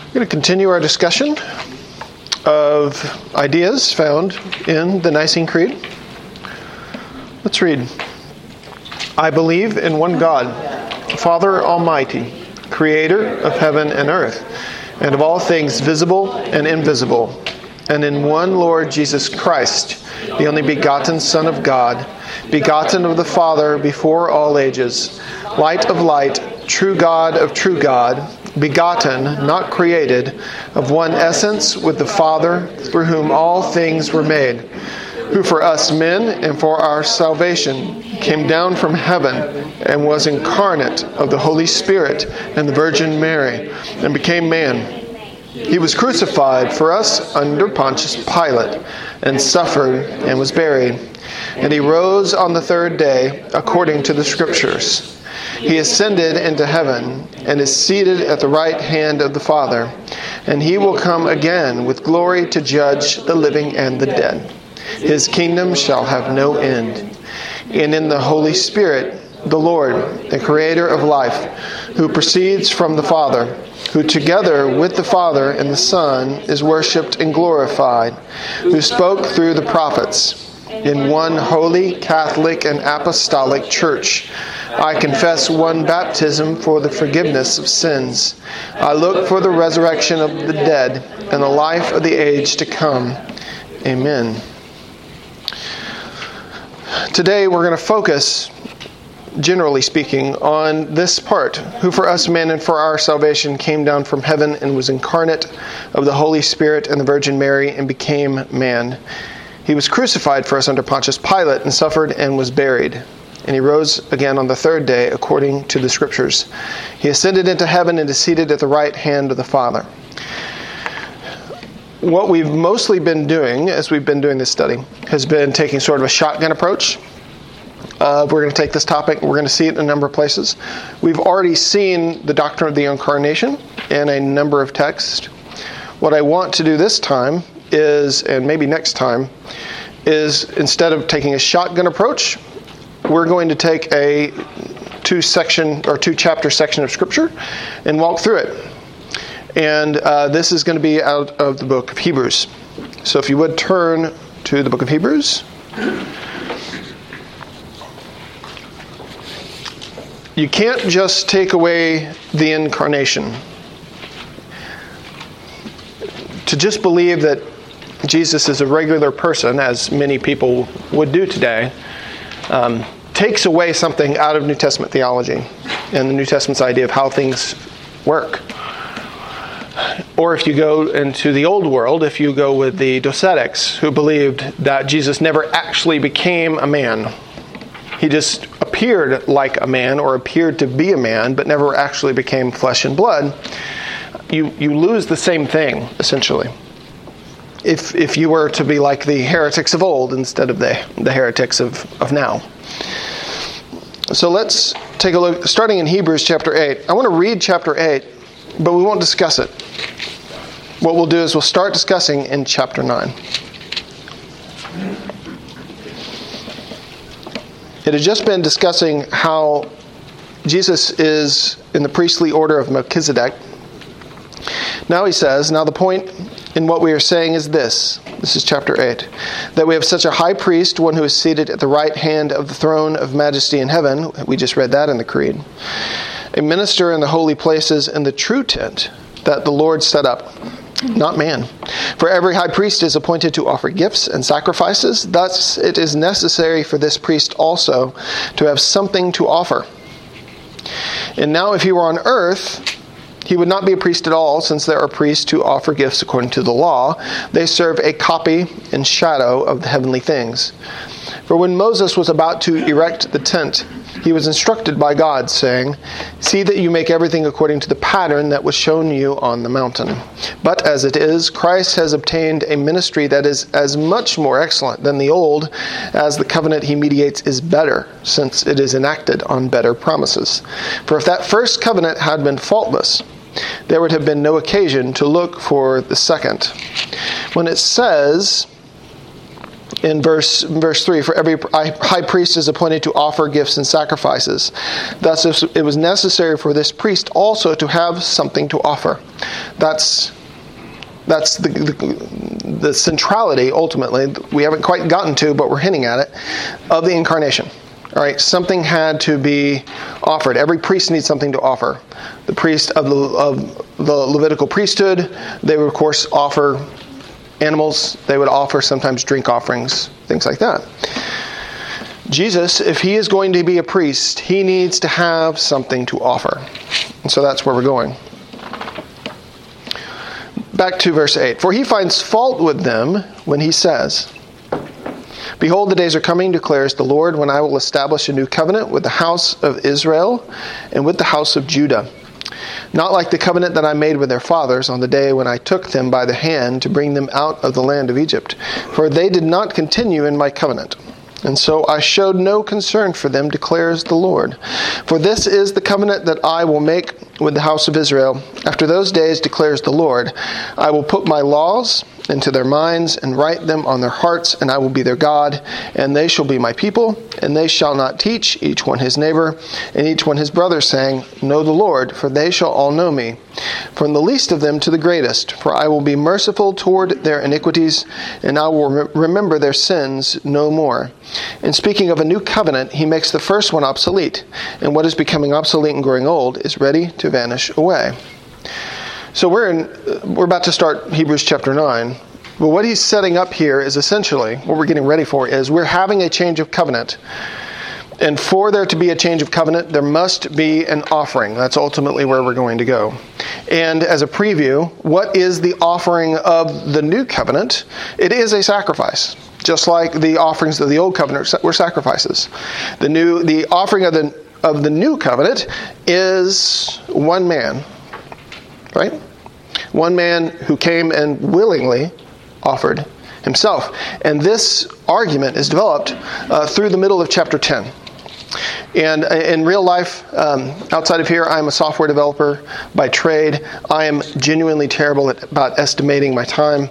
We're going to continue our discussion of ideas found in the Nicene Creed. Let's read. I believe in one God, Father Almighty, Creator of heaven and earth, and of all things visible and invisible, and in one Lord Jesus Christ, the only begotten Son of God, begotten of the Father before all ages, light of light, true God of true God, begotten, not created, of one essence with the Father, through whom all things were made, who for us men and for our salvation came down from heaven and was incarnate of the Holy Spirit and the Virgin Mary, and became man. He was crucified for us under Pontius Pilate, and suffered and was buried. And he rose on the third day, according to the Scriptures. He ascended into heaven and is seated at the right hand of the Father, and he will come again with glory to judge the living and the dead. His kingdom shall have no end. And in the Holy Spirit, the Lord, the Creator of life, who proceeds from the Father, who together with the Father and the Son is worshipped and glorified, who spoke through the prophets, in one holy, Catholic, and apostolic church. I confess one baptism for the forgiveness of sins. I look for the resurrection of the dead and the life of the age to come. Amen. Today we're going to focus, generally speaking, on this part, who for us men and for our salvation came down from heaven and was incarnate of the Holy Spirit and the Virgin Mary and became man. He was crucified for us under Pontius Pilate and suffered and was buried. And he rose again on the third day according to the Scriptures. He ascended into heaven and is seated at the right hand of the Father. What we've mostly been doing as we've been doing this study has been taking sort of a shotgun approach. We're going to take this topic, we're going to see it in a number of places. We've already seen the doctrine of the Incarnation in a number of texts. What I want to do this time is, and maybe next time, is instead of taking a shotgun approach, we're going to take a two-chapter section of Scripture and walk through it. And this is going to be out of the book of Hebrews. So if you would turn to the book of Hebrews. You can't just take away the Incarnation. To just believe that Jesus is a regular person, as many people would do today, takes away something out of New Testament theology and the New Testament's idea of how things work. Or if you go into the old world, if you go with the Docetics, who believed that Jesus never actually became a man. He just appeared like a man or appeared to be a man, but never actually became flesh and blood. You lose the same thing, essentially. If you were to be like the heretics of old instead of the heretics of now. So let's take a look, starting in Hebrews chapter 8. I want to read chapter 8, but we won't discuss it. What we'll do is we'll start discussing in chapter 9. It had just been discussing how Jesus is in the priestly order of Melchizedek. Now he says, now the point in what we are saying is this is chapter 8, that we have such a high priest, one who is seated at the right hand of the throne of majesty in heaven. We just read that in the Creed. A minister in the holy places in the true tent that the Lord set up, not man. For every high priest is appointed to offer gifts and sacrifices. Thus it is necessary for this priest also to have something to offer. And now if he were on earth, he would not be a priest at all, since there are priests who offer gifts according to the law. They serve a copy and shadow of the heavenly things. For when Moses was about to erect the tent, he was instructed by God, saying, see that you make everything according to the pattern that was shown you on the mountain. But as it is, Christ has obtained a ministry that is as much more excellent than the old, as the covenant he mediates is better, since it is enacted on better promises. For if that first covenant had been faultless, there would have been no occasion to look for the second. When it says, in verse 3, for every high priest is appointed to offer gifts and sacrifices. Thus it was necessary for this priest also to have something to offer. That's the centrality, ultimately, we haven't quite gotten to, but we're hinting at it, of the incarnation. All right, something had to be offered. Every priest needs something to offer. The priest of the Levitical priesthood, they would, of course, offer animals. They would offer sometimes drink offerings, things like that. Jesus, if he is going to be a priest, he needs to have something to offer. And so that's where we're going. Back to verse 8. For he finds fault with them when he says, Behold, the days are coming, declares the Lord, when I will establish a new covenant with the house of Israel and with the house of Judah. Not like the covenant that I made with their fathers on the day when I took them by the hand to bring them out of the land of Egypt. For they did not continue in my covenant. And so I showed no concern for them, declares the Lord. For this is the covenant that I will make with the house of Israel. After those days, declares the Lord, I will put my laws into their minds and write them on their hearts, and I will be their God, and they shall be my people, and they shall not teach each one his neighbor, and each one his brother, saying, Know the Lord, for they shall all know me, from the least of them to the greatest. For I will be merciful toward their iniquities, and I will remember their sins no more. And speaking of a new covenant, he makes the first one obsolete, and what is becoming obsolete and growing old is ready to vanish away. So we're about to start Hebrews chapter 9. But what he's setting up here is essentially, what we're getting ready for is we're having a change of covenant. And for there to be a change of covenant, there must be an offering. That's ultimately where we're going to go. And as a preview, what is the offering of the new covenant? It is a sacrifice. Just like the offerings of the old covenant were sacrifices. The offering of the new covenant is one man. Right? One man who came and willingly offered himself. And this argument is developed through the middle of chapter 10. And in real life, outside of here, I'm a software developer by trade. I am genuinely terrible about estimating my time.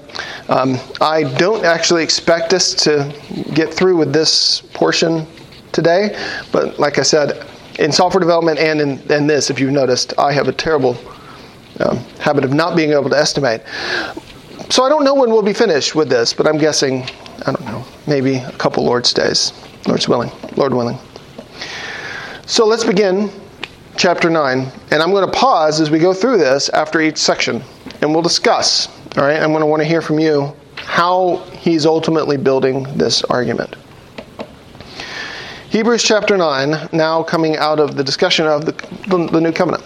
I don't actually expect us to get through with this portion today. But like I said, in software development and in this, if you've noticed, I have a terrible habit of not being able to estimate. So I don't know when we'll be finished with this, but I'm guessing, I don't know, maybe a couple Lord's days. Lord willing. So let's begin chapter 9. And I'm going to pause as we go through this after each section. And we'll discuss. All right, I'm going to want to hear from you how he's ultimately building this argument. Hebrews chapter 9, now coming out of the discussion of the new covenant.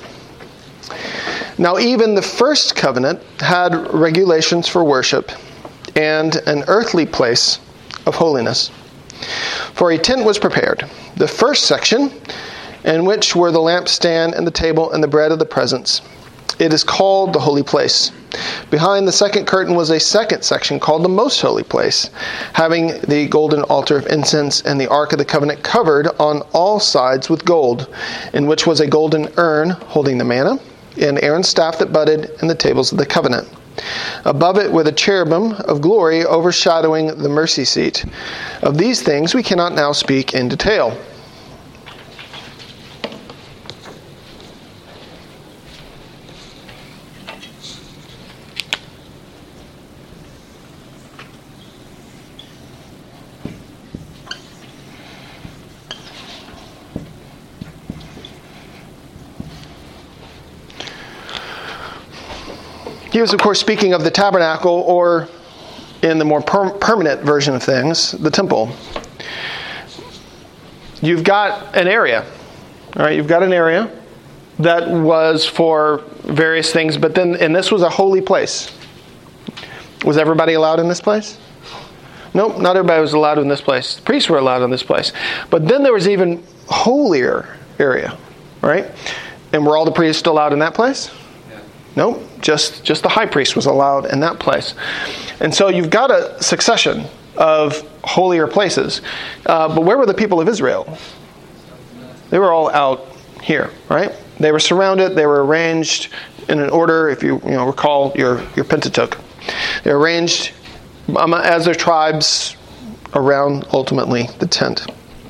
Now, even the first covenant had regulations for worship and an earthly place of holiness. For a tent was prepared, the first section, in which were the lampstand and the table and the bread of the presence. It is called the holy place. Behind the second curtain was a second section called the most holy place, having the golden altar of incense and the ark of the covenant covered on all sides with gold, in which was a golden urn holding the manna, and Aaron's staff that budded, and the tables of the covenant. Above it were the cherubim of glory overshadowing the mercy seat. Of these things we cannot now speak in detail. He was, of course, speaking of the tabernacle, or in the more permanent version of things, the temple. You've got an area, all right? You've got an area that was for various things, but then, and this was a holy place. Was everybody allowed in this place? Nope, not everybody was allowed in this place. The priests were allowed in this place. But then there was even holier area, right? And were all the priests allowed in that place? Nope, just the high priest was allowed in that place. And so you've got a succession of holier places. But where were the people of Israel? They were all out here, right? They were surrounded, they were arranged in an order, if you recall your Pentateuch. They're arranged as their tribes, around ultimately the tent.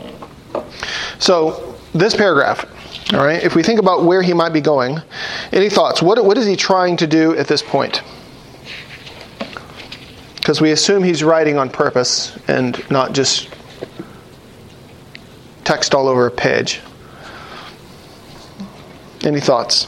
So this paragraph, all right, if we think about where he might be going, any thoughts? What is he trying to do at this point? Because we assume he's writing on purpose and not just text all over a page. Any thoughts?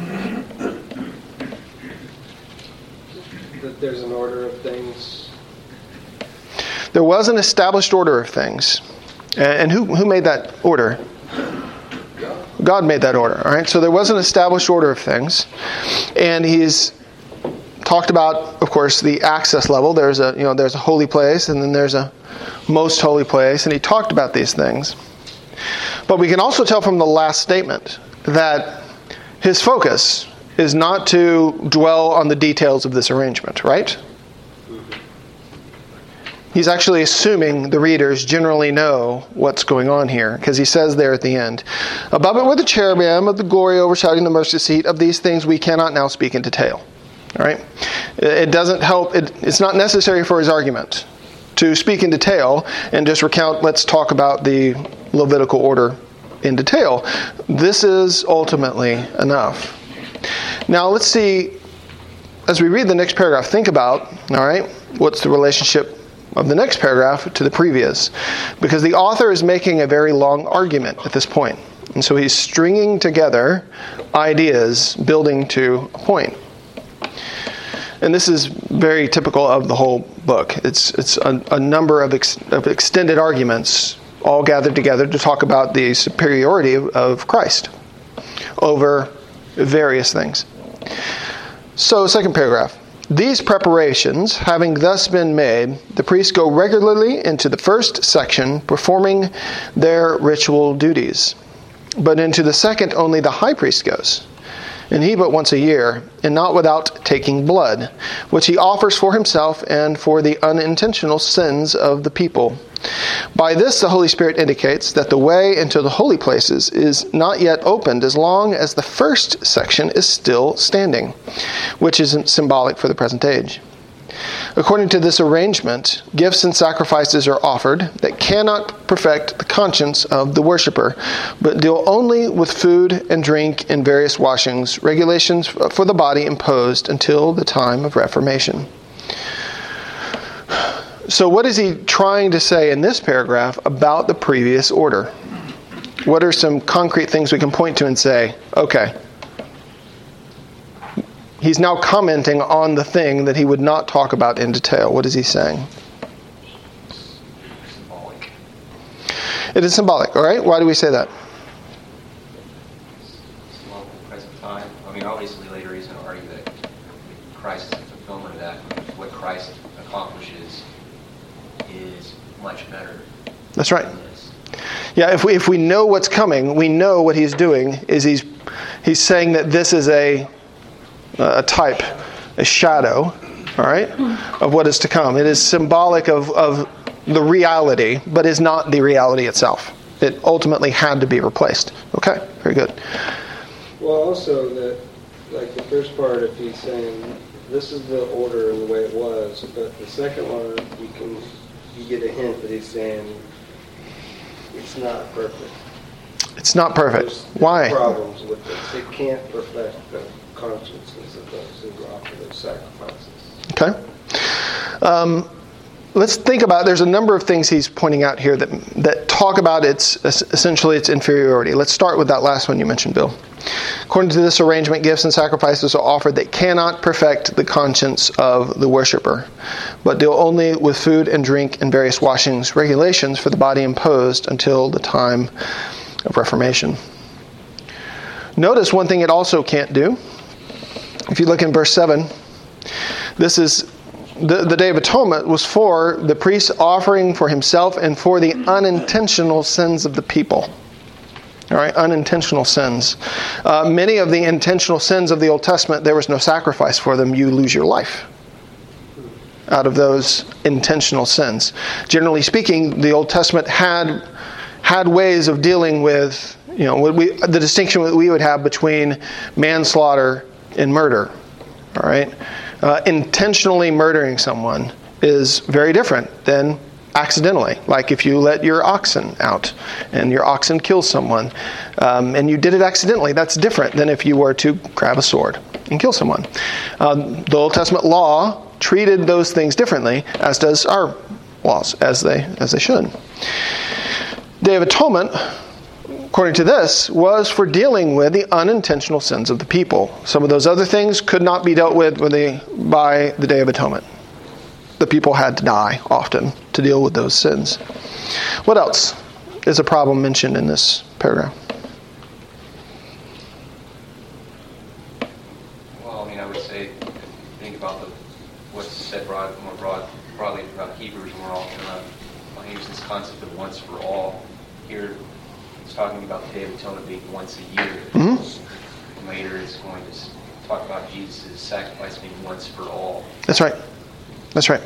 That there's an order of things. There was an established order of things. And who made that order? God made that order. All right. So there was an established order of things. And he's talked about, of course, the access level. There's a holy place, and then there's a most holy place. And he talked about these things. But we can also tell from the last statement that his focus is not to dwell on the details of this arrangement, right? He's actually assuming the readers generally know what's going on here, because he says there at the end, above it were the cherubim of the glory overshadowing the mercy seat. Of these things we cannot now speak in detail. All right? It doesn't help. It's not necessary for his argument to speak in detail and just recount, let's talk about the Levitical order in detail. This is ultimately enough. Now let's see, as we read the next paragraph, think about, all right, what's the relationship of the next paragraph to the previous? Because the author is making a very long argument at this point. And so he's stringing together ideas, building to a point. And this is very typical of the whole book. It's a number of extended arguments all gathered together to talk about the superiority of Christ over various things. So, second paragraph. These preparations, having thus been made, the priests go regularly into the first section, performing their ritual duties. But into the second only the high priest goes, and he but once a year, and not without taking blood, which he offers for himself and for the unintentional sins of the people. By this the Holy Spirit indicates that the way into the holy places is not yet opened as long as the first section is still standing, which is symbolic for the present age. According to this arrangement, gifts and sacrifices are offered that cannot perfect the conscience of the worshiper, but deal only with food and drink and various washings, regulations for the body imposed until the time of Reformation. So what is he trying to say in this paragraph about the previous order? What are some concrete things we can point to and say, okay, he's now commenting on the thing that he would not talk about in detail. What is he saying? Symbolic. It is symbolic, all right? Why do we say that? Symbolic of the present time. I mean, obviously later he's going to argue that Christ is the fulfillment of that. What Christ accomplishes is much better. That's right. Yeah, if we know what's coming, we know what he's doing is he's saying that this is a type, a shadow, all right, of what is to come. It is symbolic of the reality, but is not the reality itself. It ultimately had to be replaced. Okay, very good. Well, also that, like the first part, if he's saying this is the order and the way it was, but the second one, you get a hint that he's saying it's not perfect. It's not perfect. There's Why? problems with this. It can't perfect the consciences of those who offer those sacrifices. Okay. Let's think about, there's a number of things he's pointing out here that talk about essentially its inferiority. Let's start with that last one you mentioned, Bill. According to this arrangement, gifts and sacrifices are offered that cannot perfect the conscience of the worshiper, but deal only with food and drink and various washings, regulations for the body imposed until the time of Reformation. Notice one thing it also can't do. If you look in verse 7, this is the Day of Atonement was for the priest offering for himself and for the unintentional sins of the people. All right, unintentional sins. Many of the intentional sins of the Old Testament, there was no sacrifice for them. You lose your life out of those intentional sins. Generally speaking, the Old Testament had ways of dealing with, the distinction that we would have between manslaughter and murder. All right, intentionally murdering someone is very different than accidentally, like if you let your oxen out and your oxen kills someone, and you did it accidentally, that's different than if you were to grab a sword and kill someone. The Old Testament law treated those things differently, as does our laws, as they should. Day of Atonement, according to this, was for dealing with the unintentional sins of the people. Some of those other things could not be dealt with by the Day of Atonement. The people had to die often to deal with those sins. What else is a problem mentioned in this paragraph? Well, I mean, I would say, think about what's said broadly about Hebrews, and we're all use this concept of once for all. Here, it's talking about the Day of Atonement being once a year. Mm-hmm. Later, it's going to talk about Jesus' sacrifice being once for all. That's right. That's right.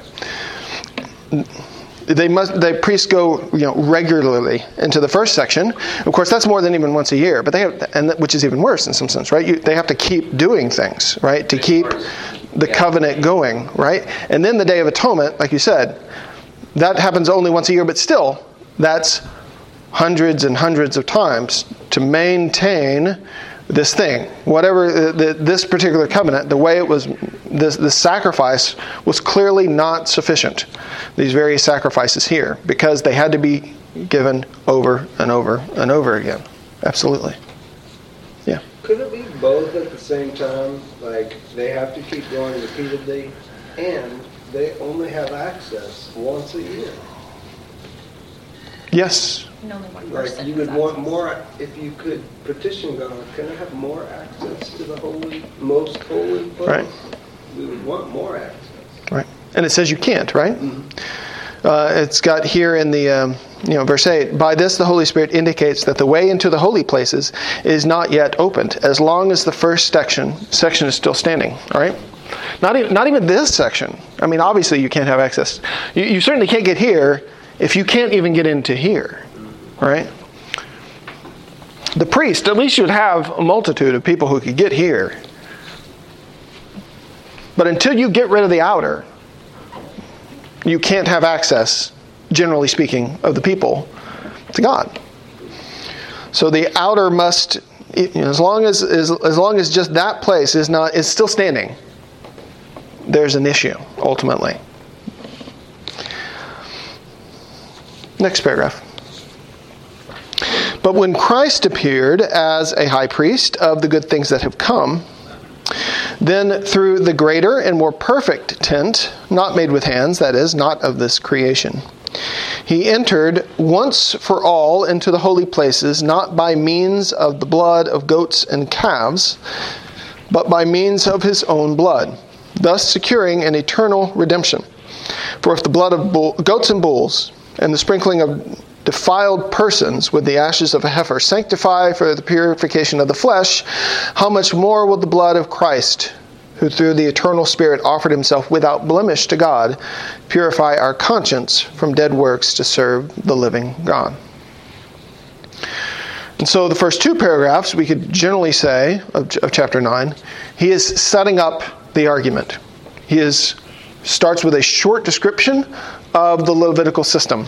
The priests go, regularly into the first section. Of course, that's more than even once a year, but which is even worse in some sense, right? They have to keep doing things, right, to keep the covenant going, right? And then the Day of Atonement, like you said, that happens only once a year, but still, that's hundreds and hundreds of times to maintain this thing. Whatever this particular covenant, the way it was, this sacrifice was clearly not sufficient. These various sacrifices here, because they had to be given over and over and over again. Absolutely. Yeah. Could it be both at the same time? Like, they have to keep going repeatedly, and they only have access once a year? Yes. And only one Like, person you has would want access. more, if you could petition God, can I have more access to the most holy place? Right. We would want more access. Right. And it says you can't, right? Mm-hmm. It's got here in the, verse 8, by this the Holy Spirit indicates that the way into the holy places is not yet opened, as long as the first section is still standing, all right? Not even this section. I mean, obviously you can't have access. You certainly can't get here if you can't even get into here, right? The priest at least should have a multitude of people who could get here. But until you get rid of the outer, you can't have access, generally speaking, of the people to God. So the outer must, as long as just that place is still standing, there's an issue ultimately. Next paragraph. But when Christ appeared as a high priest of the good things that have come, then through the greater and more perfect tent, not made with hands, that is, not of this creation, he entered once for all into the holy places, not by means of the blood of goats and calves, but by means of his own blood, thus securing an eternal redemption. For if the blood of goats and bulls and the sprinkling of defiled persons with the ashes of a heifer sanctify for the purification of the flesh, how much more will the blood of Christ, who through the eternal Spirit offered himself without blemish to God, purify our conscience from dead works to serve the living God? And so the first two paragraphs, we could generally say, of chapter 9, he is setting up the argument. He starts with a short description of the Levitical system.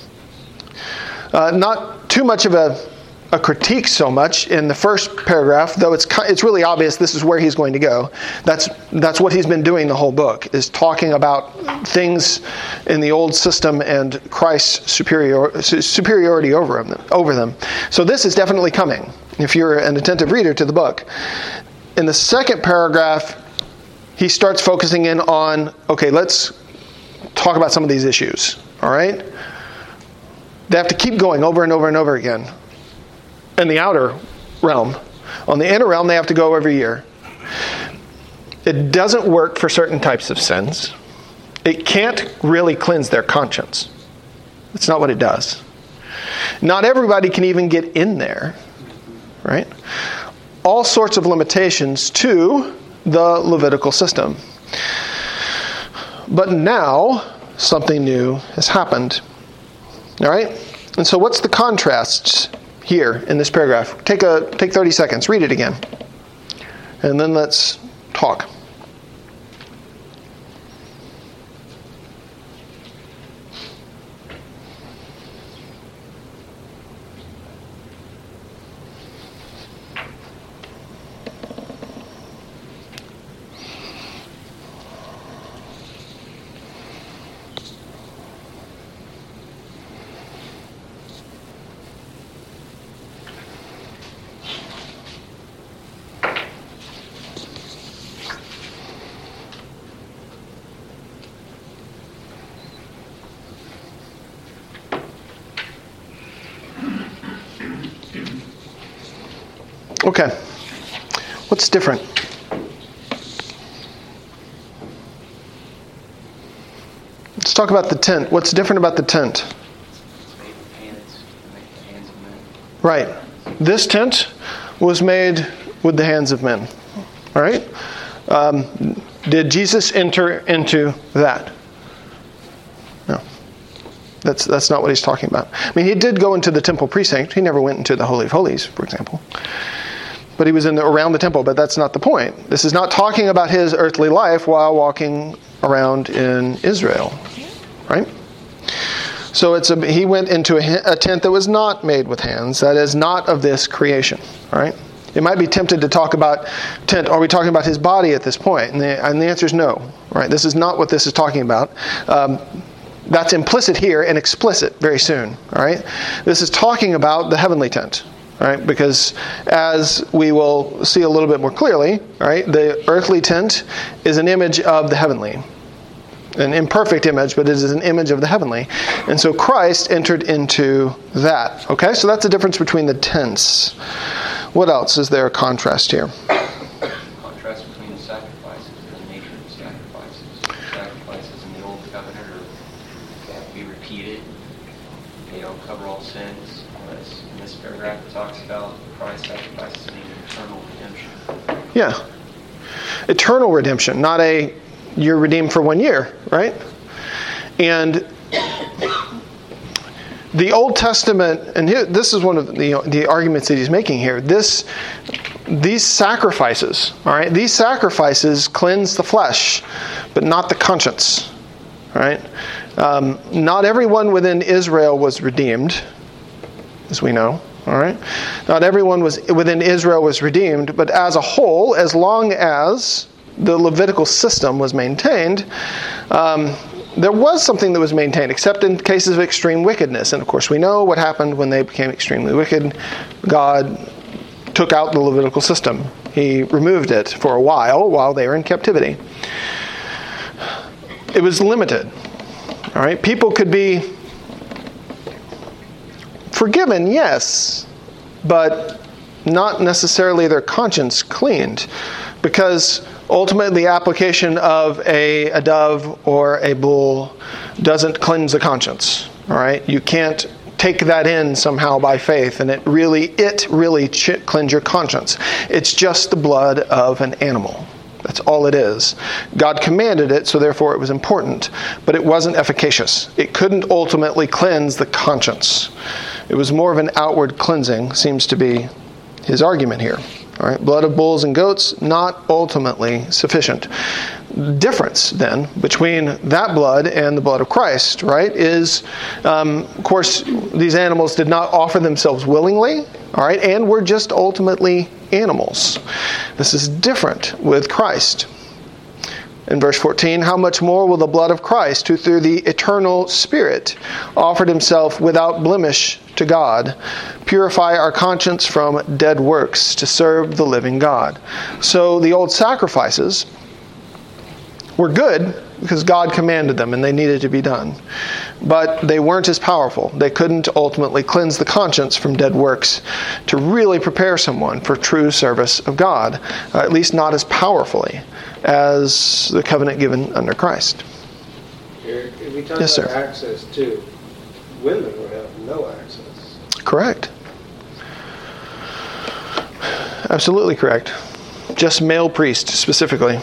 Not too much of a critique so much in the first paragraph, though it's really obvious this is where he's going to go. That's what he's been doing the whole book, is talking about things in the old system and Christ's superiority over them. So this is definitely coming, if you're an attentive reader to the book. In the second paragraph, he starts focusing in on, okay, let's talk about some of these issues, all right? They have to keep going over and over and over again in the outer realm. On the inner realm, they have to go every year. It doesn't work for certain types of sins. It can't really cleanse their conscience. That's not what it does. Not everybody can even get in there, right? All sorts of limitations to the Levitical system. But now, something new has happened. All right? And so what's the contrasts here in this paragraph? Take 30 seconds. Read it again. And then let's talk. Okay. What's different? Let's talk about the tent. What's different about the tent? It's made with hands, like the hands of men. Right. This tent was made with the hands of men. All right? Did Jesus enter into that? No. That's not what he's talking about. I mean, he did go into the temple precinct. He never went into the Holy of Holies, for example. But he was around the temple, but that's not the point. This is not talking about his earthly life while walking around in Israel. Right? So he went into a tent that was not made with hands, that is not of this creation. All right? You might be tempted to talk about tent. Are we talking about his body at this point? And the answer is no. Right? This is not what this is talking about. That's implicit here and explicit very soon. All right? This is talking about the heavenly tent. All right? Because as we will see a little bit more clearly, all right, the earthly tent is an image of the heavenly. An imperfect image, but it is an image of the heavenly. And so Christ entered into that. Okay? So that's the difference between the tents. What else is there a contrast here? Contrast between the sacrifices and the nature of the sacrifices. Sacrifices in the Old Covenant have to be repeated. They don't cover all sins. Whereas in this paragraph it talks about Christ's sacrifices being an eternal redemption. Yeah. Eternal redemption, not you're redeemed for 1 year, right? And the Old Testament, and this is one of the arguments that he's making here. These sacrifices, all right, these sacrifices cleanse the flesh, but not the conscience, right? Not everyone within Israel was redeemed, as we know, all right? Not everyone within Israel was redeemed, but as a whole, as long as the Levitical system was maintained, there was something that was maintained, except in cases of extreme wickedness. And of course we know what happened when they became extremely wicked. God took out the Levitical system. He removed it for a while they were in captivity. It was limited. All right, people could be forgiven, yes, but not necessarily their conscience cleaned, because ultimately, the application of a dove or a bull doesn't cleanse the conscience. All right, you can't take that in somehow by faith, and it really cleanse your conscience. It's just the blood of an animal. That's all it is. God commanded it, so therefore it was important, but it wasn't efficacious. It couldn't ultimately cleanse the conscience. It was more of an outward cleansing, seems to be his argument here. All right, blood of bulls and goats, not ultimately sufficient. Difference, then, between that blood and the blood of Christ, right, is, of course, these animals did not offer themselves willingly, all right, and were just ultimately animals. This is different with Christ. In verse 14, how much more will the blood of Christ, who through the eternal Spirit offered himself without blemish to God, purify our conscience from dead works to serve the living God? So the old sacrifices were good because God commanded them and they needed to be done. But they weren't as powerful. They couldn't ultimately cleanse the conscience from dead works to really prepare someone for true service of God, at least not as powerfully as the covenant given under Christ. Eric, if we talk Yes, about sir. access too, women would have no access. Correct. Absolutely correct. Just male priests specifically.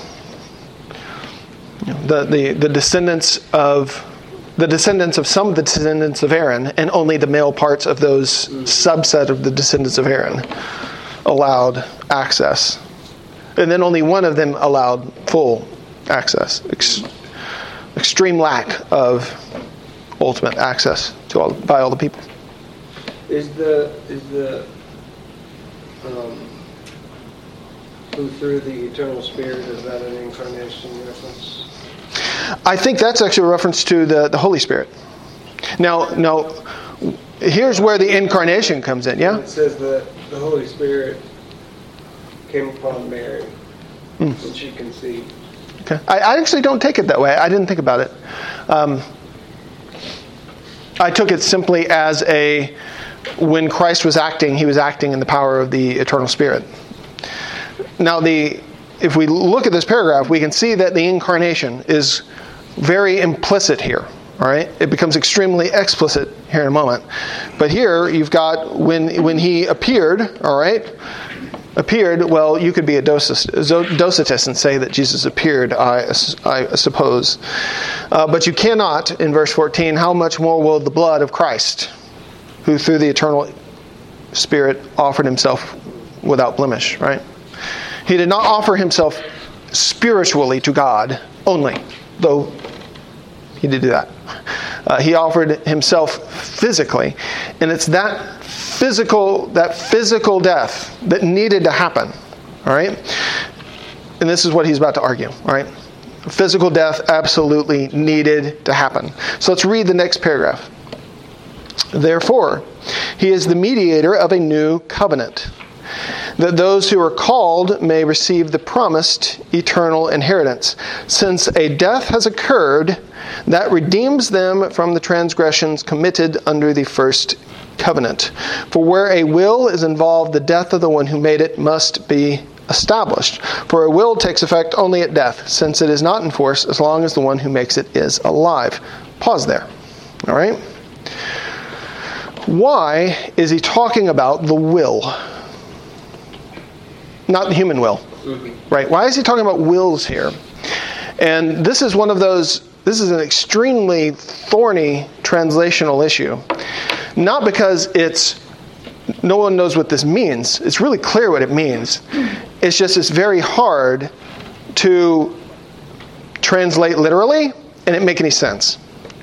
The descendants of some of the descendants of Aaron, and only the male parts of those subset of the descendants of Aaron allowed access. And then only one of them allowed full access. Extreme lack of ultimate access by all the people. Is the who through the eternal Spirit, is that an incarnation reference? I think that's actually a reference to the Holy Spirit. Now, here's where the incarnation comes in, yeah? It says that the Holy Spirit came upon Mary and she conceived. Okay. I actually don't take it that way. I didn't think about it. I took it simply as when Christ was acting, he was acting in the power of the eternal Spirit. Now, if we look at this paragraph, we can see that the incarnation is very implicit here. All right, it becomes extremely explicit here in a moment. But here you've got when he appeared. All right, appeared. Well, you could be a Docetist and say that Jesus appeared. I suppose, but you cannot. In verse 14, how much more will the blood of Christ, who through the eternal Spirit offered himself without blemish, right? He did not offer himself spiritually to God only, though he did do that. He offered himself physically, and it's that physical death that needed to happen. All right, and this is what he's about to argue. All right, physical death absolutely needed to happen. So let's read the next paragraph. Therefore, he is the mediator of a new covenant, that those who are called may receive the promised eternal inheritance, since a death has occurred that redeems them from the transgressions committed under the first covenant. For where a will is involved, the death of the one who made it must be established. For a will takes effect only at death, since it is not in force as long as the one who makes it is alive. Pause there. All right? Why is he talking about the will? Not the human will. Right? Why is he talking about wills here? And this is this is an extremely thorny translational issue. Not because no one knows what this means. It's really clear what it means. It's just it's very hard to translate literally and it make any sense.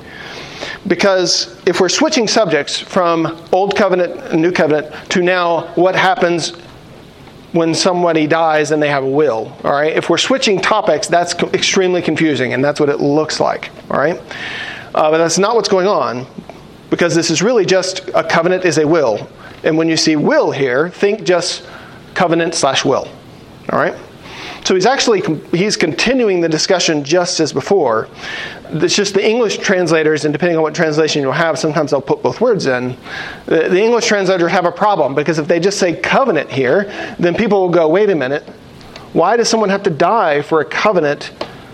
Because if we're switching subjects from Old Covenant and New Covenant to now what happens when somebody dies and they have a will, all right? If we're switching topics, that's extremely confusing, and that's what it looks like, all right? But that's not what's going on, because this is really just a covenant is a will. And when you see will here, think just covenant/will, all right? So he's continuing the discussion just as before. It's just the English translators, and depending on what translation you'll have, sometimes they'll put both words in. The English translators have a problem, because if they just say covenant here, then people will go, wait a minute, why does someone have to die for a covenant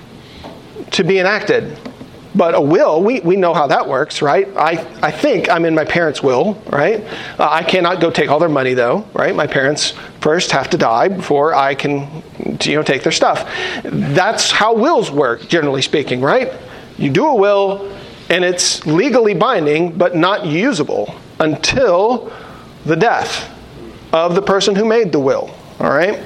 to be enacted? But a will, we know how that works, right? I think I'm in my parents' will, right? I cannot go take all their money, though, right? My parents first have to die before I can, take their stuff. That's how wills work, generally speaking, right? You do a will, and it's legally binding, but not usable until the death of the person who made the will, all right?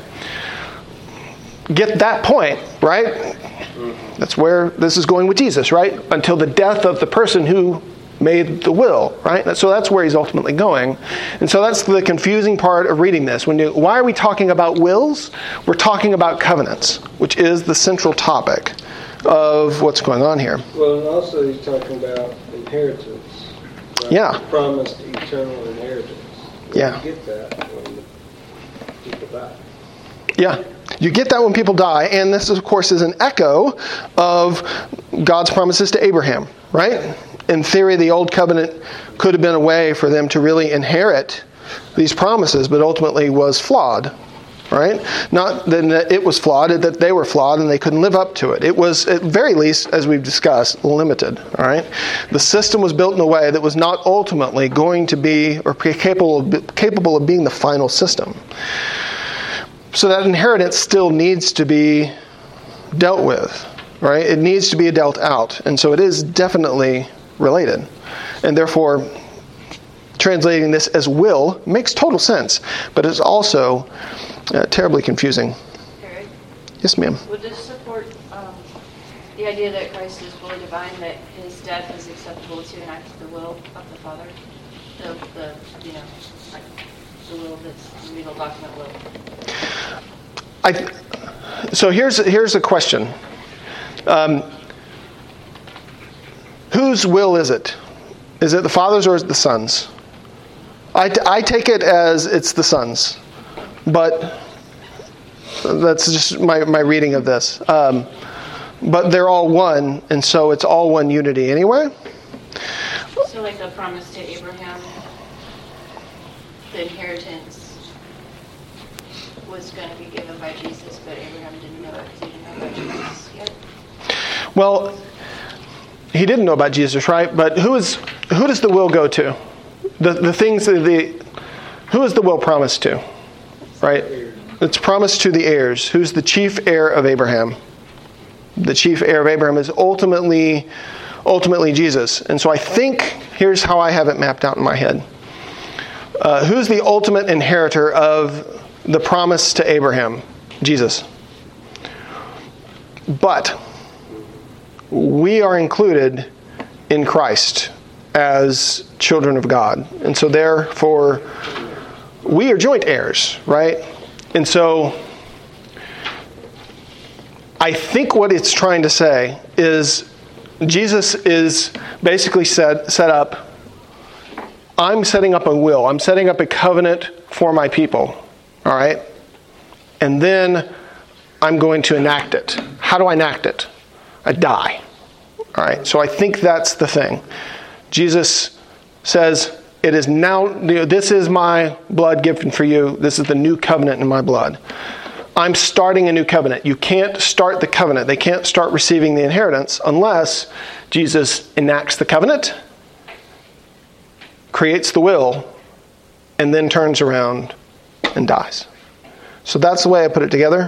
Get that point, right? That's where this is going with Jesus, right? Until the death of the person who made the will, right? So that's where he's ultimately going. And so that's the confusing part of reading this. Why are we talking about wills? We're talking about covenants, which is the central topic of what's going on here. Well, and also he's talking about inheritance. Right? Yeah. Promised eternal inheritance. Yeah. You get that when people die. Yeah. You get that when people die, and this, of course, is an echo of God's promises to Abraham, right? In theory, the Old Covenant could have been a way for them to really inherit these promises, but ultimately was flawed, right? Not that it was flawed, that they were flawed and they couldn't live up to it. It was, at very least, as we've discussed, limited, all right? The system was built in a way that was not ultimately going to be, or capable of being the final system. So that inheritance still needs to be dealt with, right? It needs to be dealt out. And so it is definitely related. And therefore, translating this as will makes total sense, but it's also terribly confusing. Eric? Yes, ma'am. Would this support the idea that Christ is fully divine, that his death is acceptable to enact the will of the Father? The will that's the legal document will. So here's a question. Whose will is it? Is it the Father's or is it the Son's? I take it as it's the Son's, but that's just my reading of this. But they're all one, and so it's all one unity anyway. So like the promise to Abraham? the inheritance was going to be given by Jesus, but Abraham didn't know it because he didn't know about Jesus yet? Well, he didn't know about Jesus, right? But who does the will go to? The things that who is the will promised to? Right? It's promised to the heirs. Who's the chief heir of Abraham? The chief heir of Abraham is ultimately Jesus. And so I think, here's how I have it mapped out in my head. Who's the ultimate inheritor of the promise to Abraham? Jesus. But we are included in Christ as children of God. And so therefore, we are joint heirs, right? And so I think what it's trying to say is Jesus is basically set up, I'm setting up a will. I'm setting up a covenant for my people. All right? And then I'm going to enact it. How do I enact it? I die. All right? So I think that's the thing. Jesus says, it is now, this is my blood given for you. This is the new covenant in my blood. I'm starting a new covenant. You can't start the covenant. They can't start receiving the inheritance unless Jesus enacts the covenant, creates the will, and then turns around and dies. So that's the way I put it together.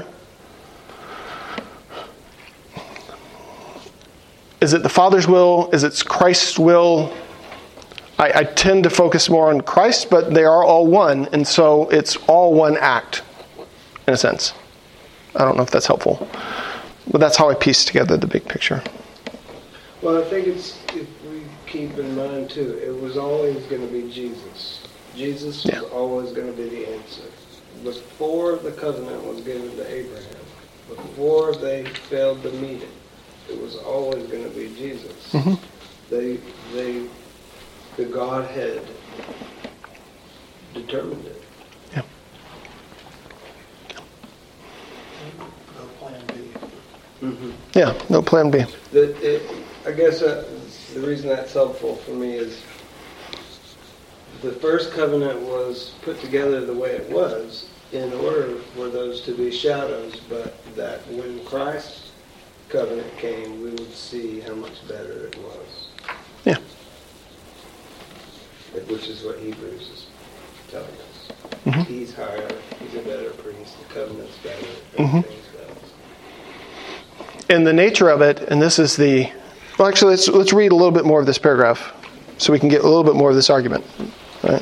Is it the Father's will? Is it Christ's will? I tend to focus more on Christ, but they are all one, and so it's all one act, in a sense. I don't know if that's helpful, but that's how I piece together the big picture. Well, I think if we keep in mind, too, it was always going to be Jesus. Jesus was always going to be the answer. Before the covenant was given to Abraham, before they failed to meet it was always going to be Jesus. Mm-hmm. The Godhead determined it. Yeah. No plan B. Mm-hmm. Yeah, no plan B. I guess the reason that's helpful for me is the first covenant was put together the way it was in order for those to be shadows, but that when Christ's covenant came, we would see how much better it was. Yeah. Which is what Hebrews is telling us. Mm-hmm. He's higher, he's a better priest, the covenant's better, Mm-hmm. everything's better. And the nature of it, and this is well, actually, let's read a little bit more of this paragraph so we can get a little bit more of this argument. Right?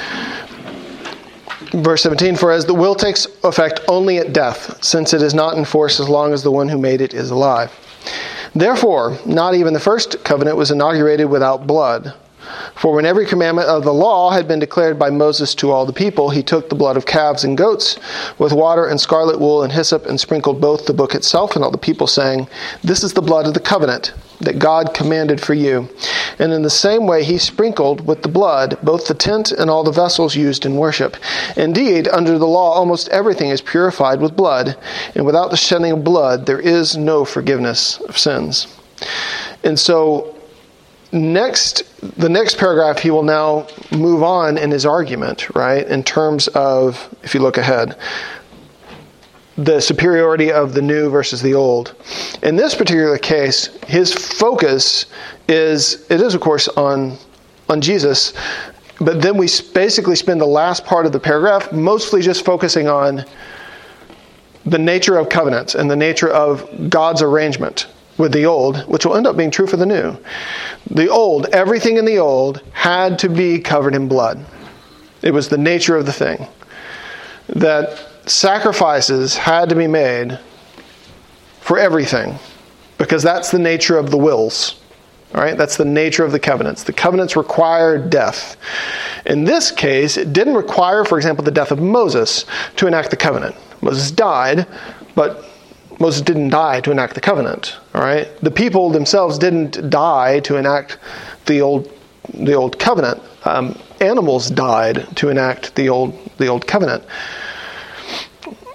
Verse 17, for as the will takes effect only at death, since it is not in force as long as the one who made it is alive. Therefore, not even the first covenant was inaugurated without blood. For when every commandment of the law had been declared by Moses to all the people, he took the blood of calves and goats with water and scarlet wool and hyssop and sprinkled both the book itself and all the people, saying, this is the blood of the covenant that God commanded for you. And in the same way he sprinkled with the blood both the tent and all the vessels used in worship. Indeed, under the law almost everything is purified with blood, and without the shedding of blood there is no forgiveness of sins. And so the next paragraph, he will now move on in his argument, right, in terms of, if you look ahead, the superiority of the new versus the old. In this particular case, his focus is of course on Jesus, but then we basically spend the last part of the paragraph mostly just focusing on the nature of covenants and the nature of God's arrangement with the old, which will end up being true for the new. The old, everything in the old had to be covered in blood. It was the nature of the thing. That sacrifices had to be made for everything, because that's the nature of the wills. All right, that's the nature of the covenants. The covenants required death. In this case, it didn't require, for example, the death of Moses to enact the covenant. Moses died, but Moses didn't die to enact the covenant. All right, the people themselves didn't die to enact the old covenant. Animals died to enact the old covenant.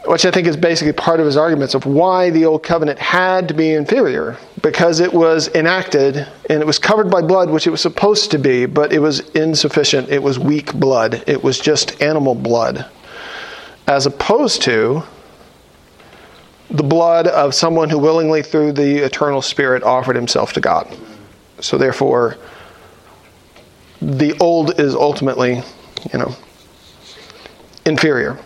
which I think is basically part of his arguments of why the old covenant had to be inferior, because it was enacted and it was covered by blood, which it was supposed to be, but it was insufficient. It was weak blood. It was just animal blood, as opposed to the blood of someone who willingly, through the eternal Spirit, offered himself to God. So therefore, the old is ultimately, inferior.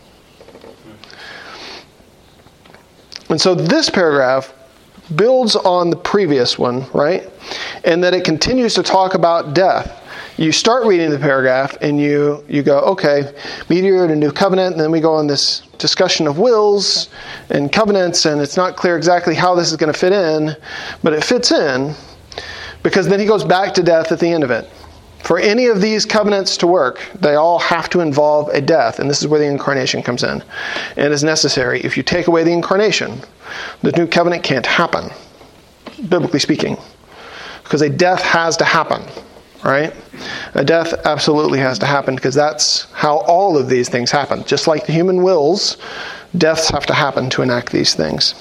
And so this paragraph builds on the previous one, right? And that it continues to talk about death. You start reading the paragraph and you go, okay, mediator to new covenant, and then we go on this discussion of wills and covenants, and it's not clear exactly how this is going to fit in, but it fits in because then he goes back to death at the end of it. For any of these covenants to work, they all have to involve a death, and this is where the incarnation comes in and is necessary. If you take away the incarnation, the new covenant can't happen, biblically speaking, because a death has to happen, right? A death absolutely has to happen, because that's how all of these things happen. Just like the human wills, deaths have to happen to enact these things.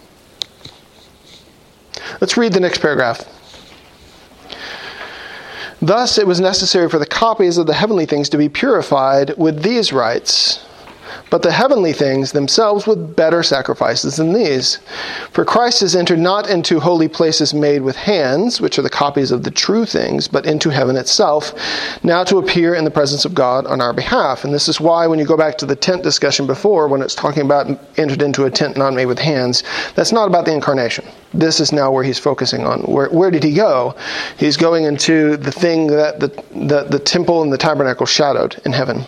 Let's read the next paragraph. Thus, it was necessary for the copies of the heavenly things to be purified with these rites, but the heavenly things themselves with better sacrifices than these. For Christ has entered not into holy places made with hands, which are the copies of the true things, but into heaven itself, now to appear in the presence of God on our behalf. And this is why when you go back to the tent discussion before, when it's talking about entered into a tent not made with hands, that's not about the incarnation. This is now where he's focusing on. Where did he go? He's going into the thing that the temple and the tabernacle shadowed in heaven.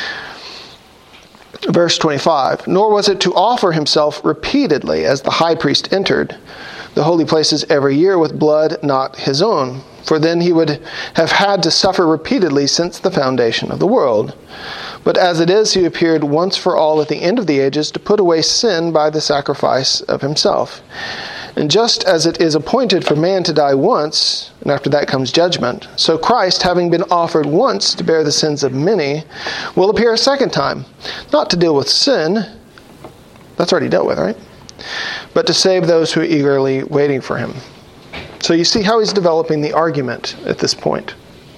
Verse 25, nor was it to offer himself repeatedly as the high priest entered the holy places every year with blood not his own, for then he would have had to suffer repeatedly since the foundation of the world. But as it is, he appeared once for all at the end of the ages to put away sin by the sacrifice of himself. And just as it is appointed for man to die once, and after that comes judgment, so Christ, having been offered once to bear the sins of many, will appear a second time, not to deal with sin, that's already dealt with, right? But to save those who are eagerly waiting for him. So you see how he's developing the argument at this point.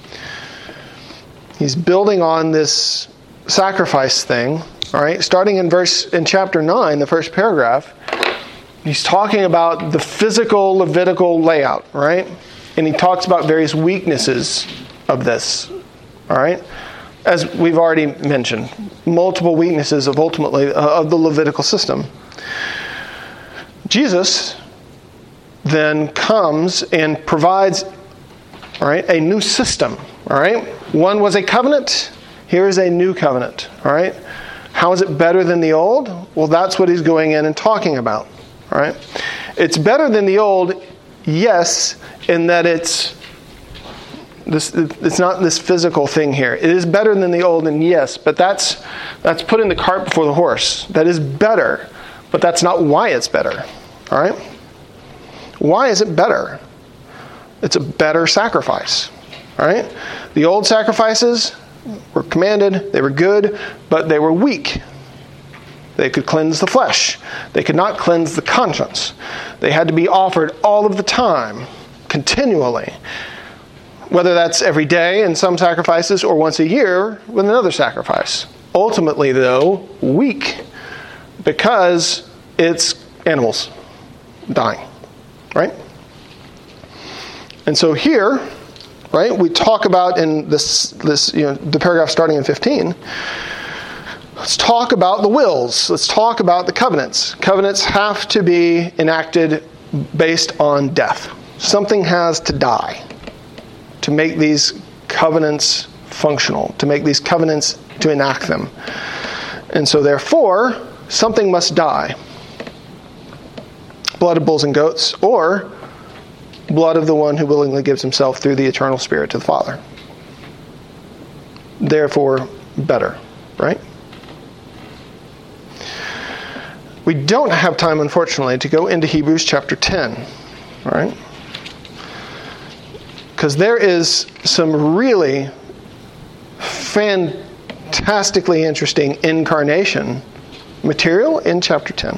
He's building on this sacrifice thing, all right? Starting in chapter 9, the first paragraph, he's talking about the physical Levitical layout, right? And he talks about various weaknesses of this, all right? As we've already mentioned, multiple weaknesses of the Levitical system. Jesus then comes and provides, all right, a new system, all right? One was a covenant. Here is a new covenant, all right? How is it better than the old? Well, that's what he's going in and talking about. All right, it's better than the old, yes, in that it's not this physical thing here. It is better than the old, and yes, but that's putting the cart before the horse. That is better, but that's not why it's better. All right, why is it better? It's a better sacrifice. All right, the old sacrifices were commanded; they were good, but they were weak. They could cleanse the flesh. They could not cleanse the conscience. They had to be offered all of the time, continually. Whether that's every day in some sacrifices or once a year with another sacrifice. Ultimately, though, weak because it's animals dying, right? And so here, right, we talk about in this the paragraph starting in 15. Let's talk about the wills. Let's talk about the covenants. Covenants have to be enacted based on death. Something has to die to make these covenants functional, to make these covenants, to enact them. And so therefore, something must die. Blood of bulls and goats, or blood of the one who willingly gives himself through the eternal Spirit to the Father. Therefore, better, right? We don't have time, unfortunately, to go into Hebrews chapter 10, all right? Because there is some really fantastically interesting incarnation material in chapter 10.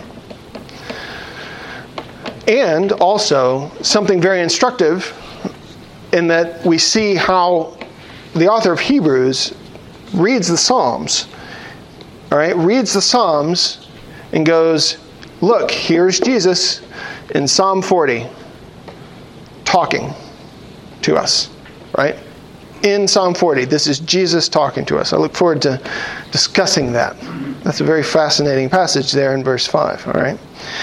And also something very instructive in that we see how the author of Hebrews reads the Psalms. All right, reads the Psalms and goes, look, here's Jesus in Psalm 40 talking to us, right? In Psalm 40, this is Jesus talking to us. I look forward to discussing that. That's a very fascinating passage there in verse 5, all right?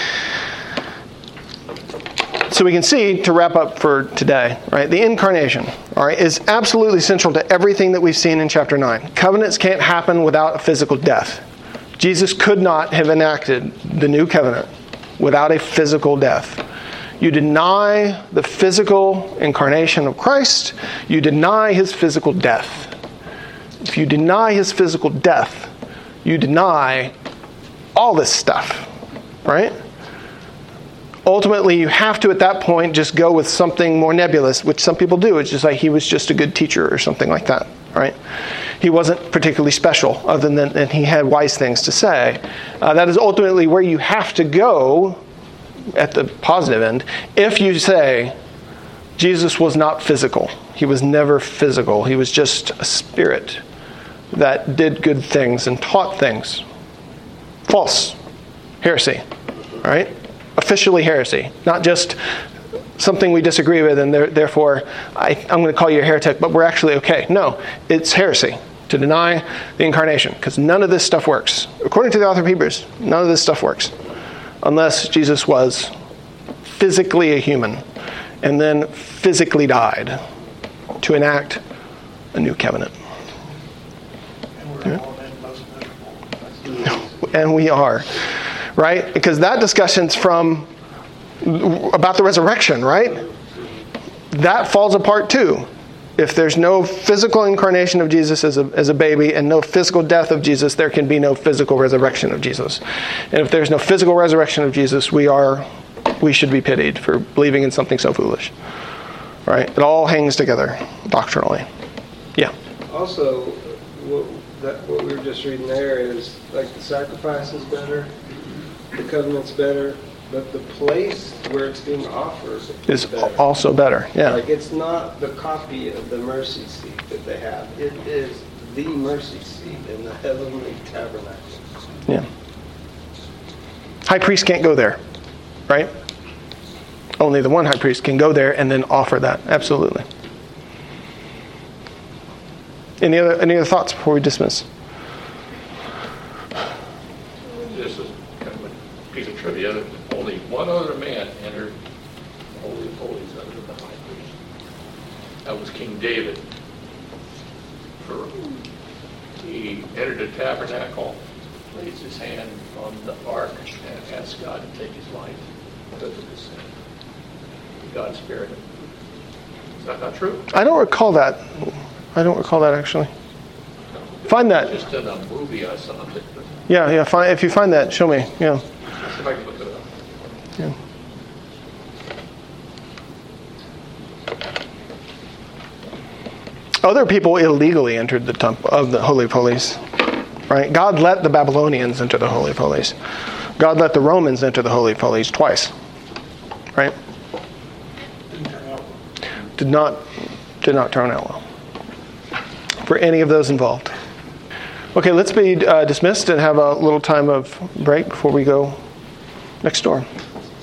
So we can see, to wrap up for today, right, the incarnation, all right, is absolutely central to everything that we've seen in chapter 9. Covenants can't happen without a physical death. Jesus could not have enacted the new covenant without a physical death. You deny the physical incarnation of Christ, you deny his physical death. If you deny his physical death, you deny all this stuff, right? Ultimately, you have to, at that point, just go with something more nebulous, which some people do. It's just like he was just a good teacher or something like that, right? He wasn't particularly special, other than that he had wise things to say. That is ultimately where you have to go at the positive end if you say Jesus was not physical. He was never physical. He was just a spirit that did good things and taught things. False. Heresy, right? Officially heresy, not just something we disagree with and therefore I'm going to call you a heretic, but we're actually okay. No, it's heresy to deny the incarnation, because none of this stuff works. According to the author of Hebrews, none of this stuff works unless Jesus was physically a human and then physically died to enact a new covenant. And we're all in most miserable. And we are. Right? Because that discussion's about the resurrection, right? That falls apart too. If there's no physical incarnation of Jesus as a baby and no physical death of Jesus, there can be no physical resurrection of Jesus. And if there's no physical resurrection of Jesus, we should be pitied for believing in something so foolish. Right? It all hangs together doctrinally. Yeah. Also, what we were just reading there is like the sacrifice is better. The covenant's better, but the place where it's being offered is better. Also better. Yeah. Like it's not the copy of the mercy seat that they have. It is the mercy seat in the heavenly tabernacle. Yeah. High priest can't go there, right? Only the one high priest can go there and then offer that. Absolutely. Any other thoughts before we dismiss? This is kind of a piece of trivia. Only one other man entered the Holy of Holies other than the high priest. That was King David. He entered the tabernacle, raised his hand on the ark, and asked God to take his life because of his sin. God spared him. Is that not true? I don't recall that. Actually. Find that. Just in a movie I saw it. Yeah. If you find that, show me. Yeah. See if I can look it up. Yeah. Other people illegally entered the temple of the Holy of Holies. Right? God let the Babylonians enter the Holy of Holies. God let the Romans enter the Holy of Holies twice. Right? Didn't turn out well. Did not turn out well for any of those involved. Okay, let's be dismissed and have a little time of break before we go next door.